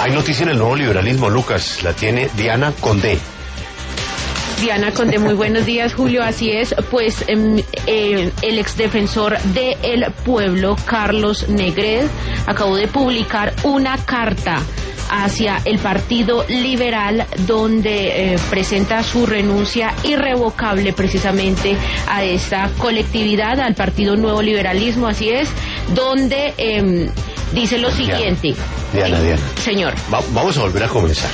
Hay noticia en el nuevo liberalismo, Lucas, la tiene Diana Condé. Diana Condé, muy buenos días, Julio. Así es, pues el exdefensor del pueblo, Carlos Negret, acabó de publicar una carta hacia el Partido Liberal donde presenta su renuncia irrevocable precisamente a esta colectividad, al Partido Nuevo Liberalismo, así es, donde dice lo siguiente. Diana. Señor. Vamos a volver a comenzar.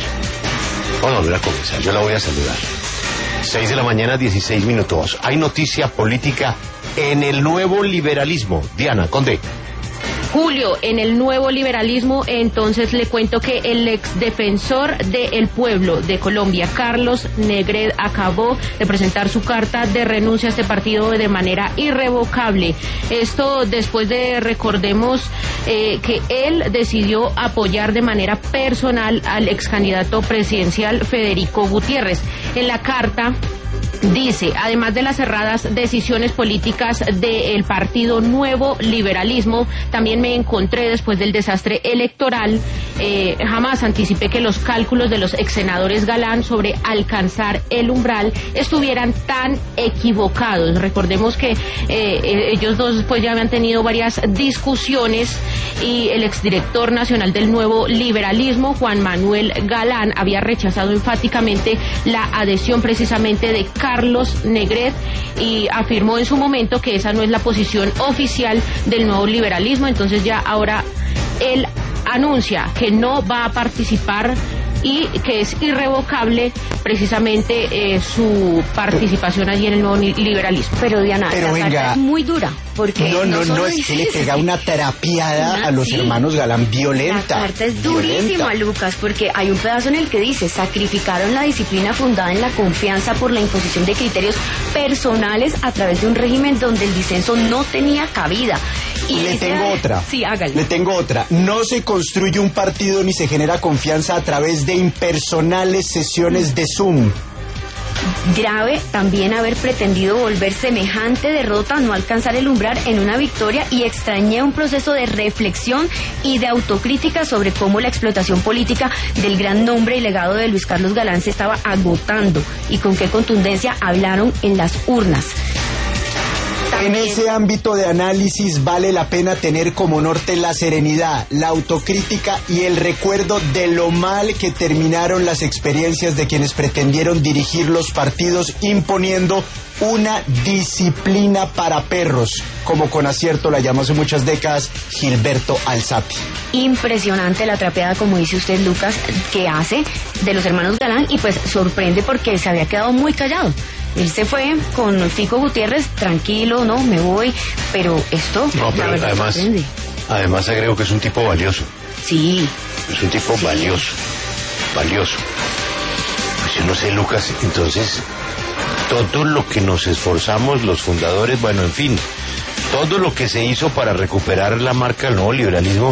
Yo la voy a saludar. 6 de la mañana, 16 minutos. Hay noticia política en el nuevo liberalismo. Diana Condé. Julio, en el nuevo liberalismo, entonces le cuento que el exdefensor del pueblo de Colombia, Carlos Negret, acabó de presentar su carta de renuncia a este partido de manera irrevocable. Esto después de, recordemos, que él decidió apoyar de manera personal al excandidato presidencial Federico Gutiérrez. En la carta dice, además de las cerradas decisiones políticas del Partido Nuevo Liberalismo, también me encontré después del desastre electoral, jamás anticipé que los cálculos de los exsenadores Galán sobre alcanzar el umbral estuvieran tan equivocados. Recordemos que ellos dos pues ya habían tenido varias discusiones y el exdirector nacional del Nuevo Liberalismo, Juan Manuel Galán, había rechazado enfáticamente la adhesión precisamente de Carlos Negret y afirmó en su momento que esa no es la posición oficial del Nuevo Liberalismo. Entonces ya ahora él anuncia que no va a participar y que es irrevocable precisamente su participación allí en el Nuevo Liberalismo. Pero Diana, la venga, carta es muy dura, porque no, es que le pega una terapiada a los hermanos Galán violenta. La carta es durísima, Lucas, porque hay un pedazo en el que dice: sacrificaron la disciplina fundada en la confianza por la imposición de criterios personales a través de un régimen donde el disenso no tenía cabida. Y le tengo otra. Sí, hágale. Le tengo otra. No se construye un partido ni se genera confianza a través de impersonales sesiones de Zoom. Grave también haber pretendido volver semejante derrota a no alcanzar el umbral en una victoria, y extrañé un proceso de reflexión y de autocrítica sobre cómo la explotación política del gran nombre y legado de Luis Carlos Galán se estaba agotando y con qué contundencia hablaron en las urnas. En ese ámbito de análisis vale la pena tener como norte la serenidad, la autocrítica y el recuerdo de lo mal que terminaron las experiencias de quienes pretendieron dirigir los partidos imponiendo una disciplina para perros, como con acierto la llamó hace muchas décadas Gilberto Alzate. Impresionante la trapeada, como dice usted, Lucas, que hace de los hermanos Galán, y pues sorprende porque se había quedado muy callado. Él se fue con Fico Gutiérrez, tranquilo, no, me voy, pero esto, no, pero la verdad, además agrego que es un tipo valioso. Sí. Es un tipo valioso. Pues yo no sé, Lucas, entonces, todo lo que nos esforzamos los fundadores, bueno, en fin, todo lo que se hizo para recuperar la marca del nuevo liberalismo,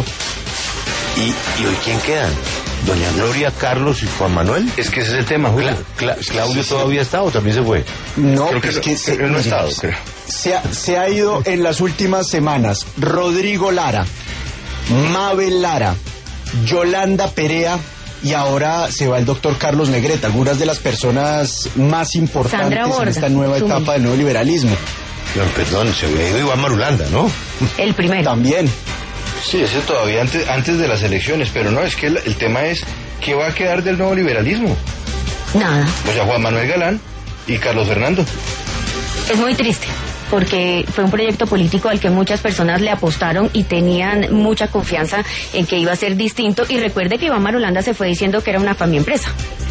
y hoy ¿quién quedan? Doña Gloria, Carlos y Juan Manuel. Es que ese es el tema, Julio. ¿Claudio todavía está o también se fue? No, creo pues que no ha estado, creo. Se ha ido en las últimas semanas Rodrigo Lara, Mabel Lara, Yolanda Perea, y ahora se va el doctor Carlos Negret, algunas de las personas más importantes en esta nueva etapa del nuevo liberalismo. No, perdón, se había ido Iván Marulanda, ¿no? El primero. También. Sí, ese todavía antes de las elecciones, pero no, es que el tema es ¿qué va a quedar del nuevo liberalismo? Nada. O sea, Juan Manuel Galán y Carlos Fernando. Es muy triste, porque fue un proyecto político al que muchas personas le apostaron y tenían mucha confianza en que iba a ser distinto. Y recuerde que Iván Marulanda se fue diciendo que era una familia empresa.